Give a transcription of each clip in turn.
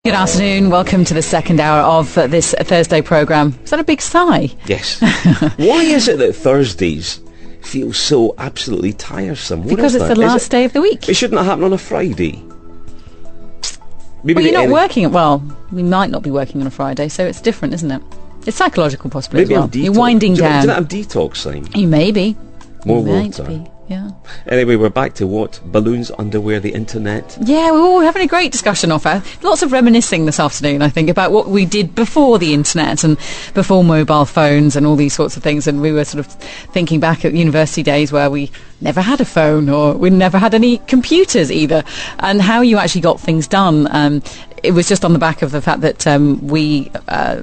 Good afternoon. Welcome to the second hour of this Thursday programme. Is that a big sigh? Yes. Why is it that Thursdays feel so absolutely tiresome? Because it's the last day of the week. It shouldn't happen on a Friday. Maybe well, you're not working. Well, we might not be working on a Friday, so it's different, isn't it? It's psychological, possibly. Maybe as well. You're winding down. Do that I'm detoxing. You may be. More water. Yeah. Anyway, we're back to what? Balloons, underwear, the internet? Yeah, we're having a great discussion off air. Lots of reminiscing this afternoon, I think, about what we did before the internet and before mobile phones and all these sorts of things. And we were sort of thinking back at university days where we never had a phone or we never had any computers either, and how you actually got things done. It was just on the back of the fact that we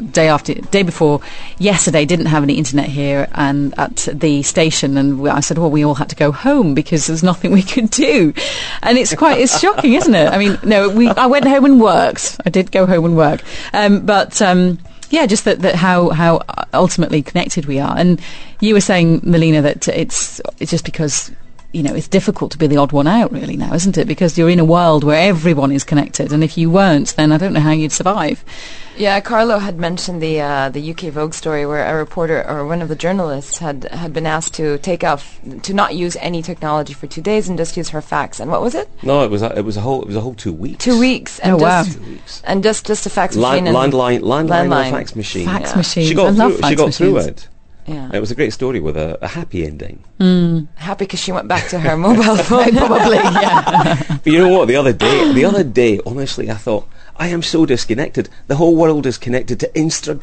day before yesterday didn't have any internet here and at the station, and I said, well, we all had to go home because there's nothing we could do, and it's shocking, isn't it? I mean, no, I went home and worked. I did go home and work, but just that how ultimately connected we are. And you were saying, Melina, that it's just because, you know, it's difficult to be the odd one out really now, isn't it? Because you're in a world where everyone is connected, and if you weren't, then I don't know how you'd survive. Yeah, Carlo had mentioned the UK Vogue story where a reporter or one of the journalists had been asked to to not use any technology for 2 days and just use her fax. And what was it? No, it was a whole 2 weeks. 2 weeks. And 2 weeks. And just a fax machine. Landline or fax machine. Fax machine. She got through it. Yeah. It was a great story with a happy ending. Happy because she went back to her mobile phone. Probably, yeah. But you know what? The other day, honestly, I thought, I am so disconnected. The whole world is connected to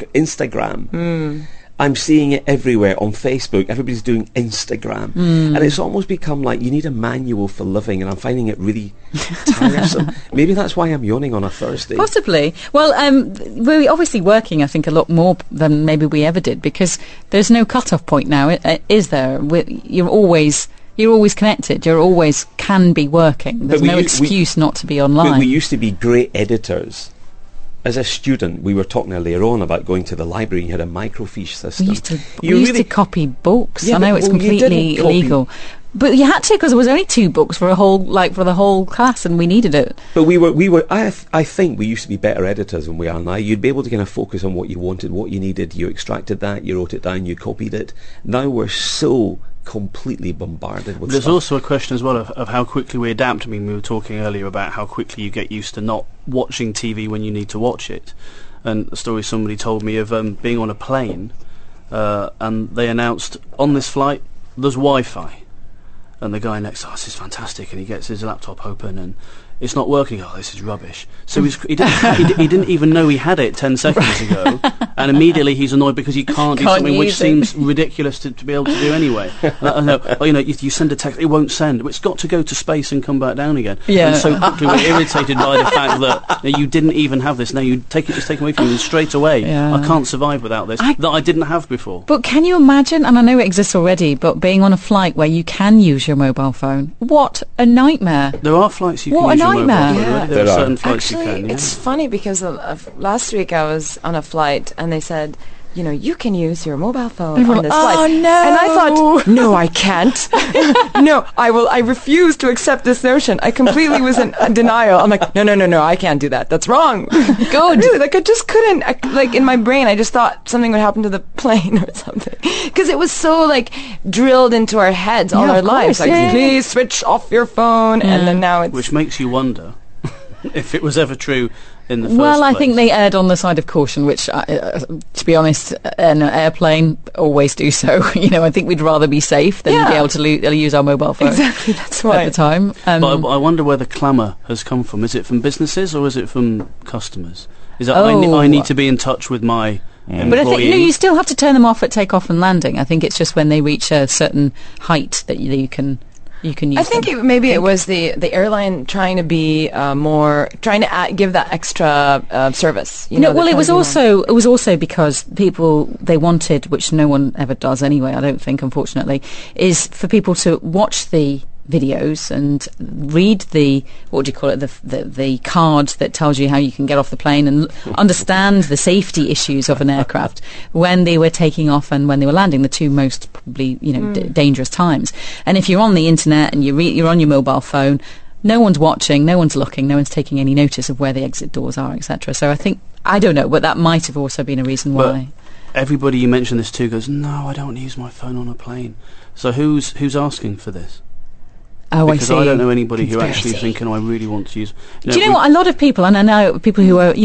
Instagram. I'm seeing it everywhere on Facebook. Everybody's doing Instagram. And it's almost become like you need a manual for living, and I'm finding it really tiresome. Maybe that's why I'm yawning on a Thursday. Possibly. Well, we're obviously working, I think, a lot more than maybe we ever did, because there's no cut-off point now, is there? You're always connected. You always can be working. There's no excuse not to be online. But we used to be great editors. As a student, we were talking earlier on about going to the library. You had a microfiche system. We used to copy books. Yeah, I know it's completely illegal, but you had to, because there was only 2 books for the whole class, and we needed it. But we were. I think we used to be better editors than we are now. You'd be able to kind of focus on what you wanted, what you needed. You extracted that, you wrote it down, you copied it. Now we're so completely bombarded with There's stuff. also a question as well of how quickly we adapt. I mean, we were talking earlier about how quickly you get used to not watching TV when you need to watch it. And a story somebody told me of being on a plane and they announced, on this flight there's Wi-Fi, and the guy next to us is fantastic, and he gets his laptop open and it's not working. Oh, this is rubbish. So he didn't even know he had it 10 seconds ago, and immediately he's annoyed because he can't do something which seems ridiculous to be able to do anyway. You send a text, it won't send. It's got to go to space and come back down again. Yeah. And so quickly we're irritated by the fact that you didn't even have this. Now it's taken away from you straight away. Yeah. I can't survive without this that I didn't have before. But can you imagine, and I know it exists already, but being on a flight where you can use your mobile phone? What a nightmare. There are flights you can use your mobile phone. Yeah. There are certain flights Actually, you can. Yeah. it's funny because last week I was on a flight and they said, you know, you can use your mobile phone on this flight. Oh, no. And I thought, no, I can't. No, I refuse to accept this notion. I completely was in denial. I'm like, no, I can't do that. That's wrong. Good. Really, I just couldn't. In my brain, I just thought something would happen to the plane or something. Because it was so, drilled into our heads all our lives. Please switch off your phone. Yeah. And then now it's... Which makes you wonder if it was ever true in the first place. I think they erred on the side of caution, which, to be honest, an airplane always do so. I think we'd rather be safe than be able to use our mobile phone. Exactly, that's why. At the time. But I wonder where the clamour has come from. Is it from businesses or is it from customers? Is that I need to be in touch with my employee? But I think you still have to turn them off at takeoff and landing. I think it's just when they reach a certain height that you can use. I think it was the airline trying to be trying to give that extra service. It was also because people, they wanted, which no one ever does anyway, I don't think, unfortunately, is for people to watch the videos and read the the card that tells you how you can get off the plane and understand the safety issues of an aircraft when they were taking off and when they were landing, the two most probably dangerous times. And if you're on the internet and you're on your mobile phone, no one's watching, no one's looking, no one's taking any notice of where the exit doors are, etc. So I think, I don't know, but that might have also been a reason why. Everybody you mention this to goes, no, I don't use my phone on a plane. So who's asking for this? Oh, because I see. I don't know anybody who Conspiracy. actually thinking, I really want to use... Do you know what? A lot of people, and I know people who are,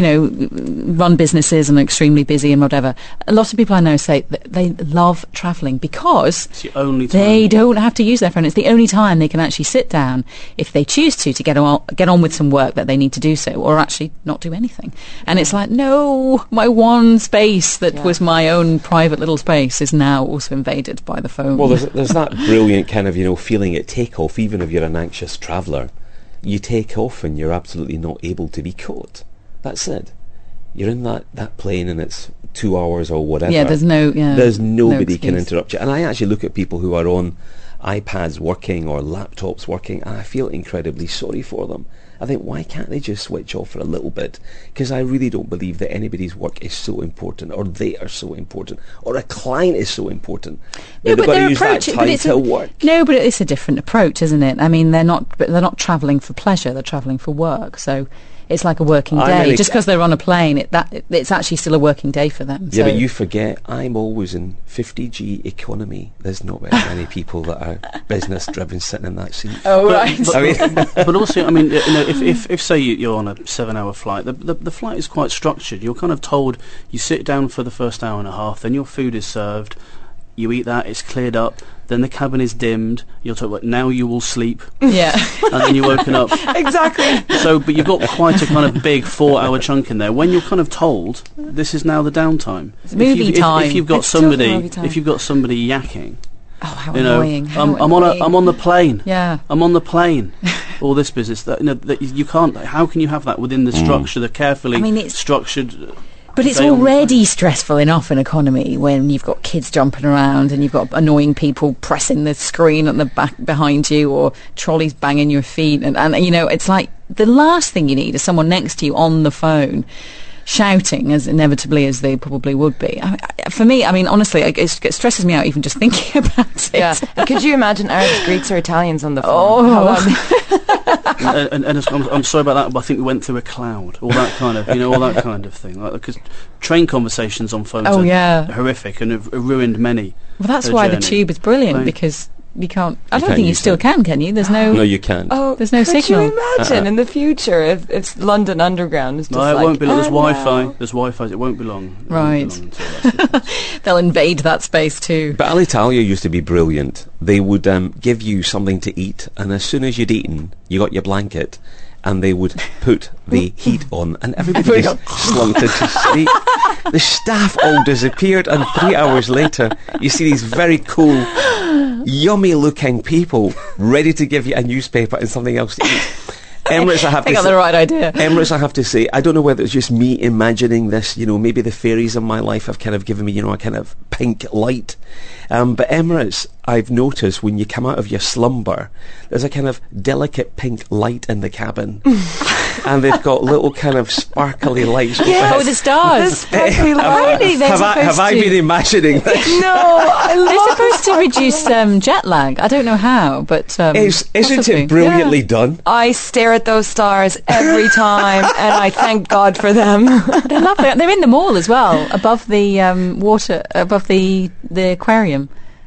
run businesses and are extremely busy and whatever, a lot of people I know say that they love travelling because it's the only time they don't have to use their phone. It's the only time they can actually sit down, if they choose to get on with some work that they need to do so, or actually not do anything. And it's like, no, my one space that was my own private little space is now also invaded by the phone. Well, there's that brilliant kind of, feeling at takeoff, even if you're an anxious traveller. You take off and you're absolutely not able to be caught. That's it. You're in that plane and it's 2 hours or whatever. Yeah, there's nobody can excuse. interrupt you. And I actually look at people who are on iPads working or laptops working, and I feel incredibly sorry for them. I think, why can't they just switch off for a little bit? Because I really don't believe that anybody's work is so important, or they are so important, or a client is so important. No, but they've got their to use approach, that but time it's to work. No, but it's a different approach, isn't it? I mean, they're not travelling for pleasure; they're travelling for work. So it's like a working day. Just because they're on a plane, it's actually still a working day for them. Yeah, so. but you forget, I'm always in 50G economy. There's not very many people that are business-driven sitting in that seat. Oh, right. But also, I mean, if say you're on a 7-hour flight, the flight is quite structured. You're kind of told, you sit down for the first hour and a half, then your food is served, you eat that, it's cleared up, then the cabin is dimmed, you're told, like, now you will sleep. Yeah. And then you're woken up. Exactly. So, but you've got quite a kind of big 4-hour chunk in there. When you're kind of told, this is now the downtime. It's movie time. If you've got It's totally movie time. if you've got somebody yakking, Oh, how annoying! I'm on the plane. Yeah. I'm on the plane. All this business that you can't. How can you have that within the structure, the carefully structured? But it's already stressful enough in economy when you've got kids jumping around and you've got annoying people pressing the screen at the back behind you, or trolleys banging your feet, and it's like the last thing you need is someone next to you on the phone shouting as inevitably as they probably would be. For me, I mean, honestly, it stresses me out even just thinking about it. Yeah. Because you imagine Arabs, Greeks or Italians on the phone? Oh. And I'm sorry about that, but I think we went through a cloud, all that kind of, all that kind of thing. Because train conversations on phones are horrific and have ruined many. Well, that's why the tube is brilliant, because you can't. I don't think you still can you? There's no. No, you can't. Oh, there's no could signal. you imagine in the future if London Underground is just no, it won't be long. There's Wi-Fi. no. There's Wi-Fi. It won't be long. Right. They'll invade that space too. But Alitalia used to be brilliant. They would give you something to eat, and as soon as you'd eaten, you got your blanket, and they would put the heat on, and everybody just slumped into sleep. The staff all disappeared, and 3 hours later, you see these very cool, yummy-looking people ready to give you a newspaper and something else to eat. Emirates, I got the right idea. Emirates, I have to say, I don't know whether it's just me imagining this, maybe the fairies in my life have kind of given me, a kind of pink light. But Emirates, I've noticed when you come out of your slumber, there's a kind of delicate pink light in the cabin. And they've got little kind of sparkly lights. Yeah, the stars. The sparkly light. Have I been imagining this? No, they're supposed to reduce jet lag. I don't know how, but Isn't possibly. it brilliantly done? I stare at those stars every time, and I thank God for them. They're lovely. They're in the mall as well, above the water, above the aquarium.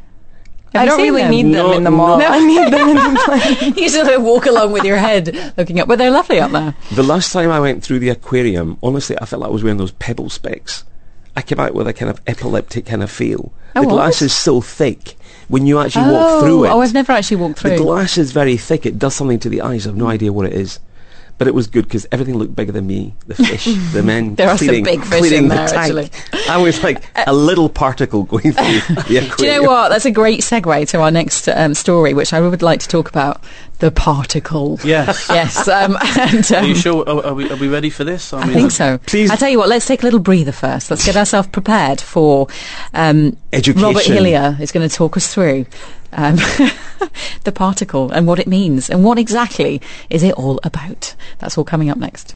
I don't really need them in the mall. No. I need them in the plane. You sort of walk along with your head looking up, but they're lovely up there. The last time I went through the aquarium, honestly, I felt like I was wearing those pebble specs. I came out with a kind of epileptic kind of feel. The glass is so thick. When you actually walk through it... Oh, I've never actually walked through. The glass is very thick. It does something to the eyes. I have no idea what it is. But it was good because everything looked bigger than me. The fish, the men there are some big fish in there, actually. I was like a little particle going through the aquarium. Do you know what? That's a great segue to our next story, which I would like to talk about. The particle. Yes. Yes. Are you sure? Are we ready for this? I think so. Please. I tell you what, let's take a little breather first. Let's get ourselves prepared for education. Robert Hillier is going to talk us through the particle and what it means and what exactly is it all about. That's all coming up next.